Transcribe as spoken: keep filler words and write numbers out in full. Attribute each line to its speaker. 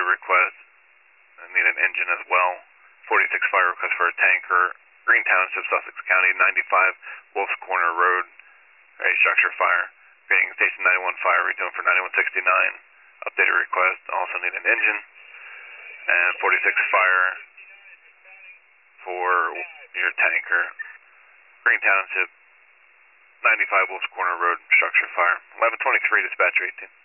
Speaker 1: updated request. I need an engine as well. forty-six fire request for a tanker. Green Township, Sussex County, ninety-five Wolf's Corner Road, a structure fire. Greening Station ninety-one fire, redoing for ninety-one sixty-nine. Updated request, also need an engine. And forty-six fire for your tanker. Green Township, ninety-five Wolf's Corner Road, structure fire. eleven twenty-three, dispatcher eighteen.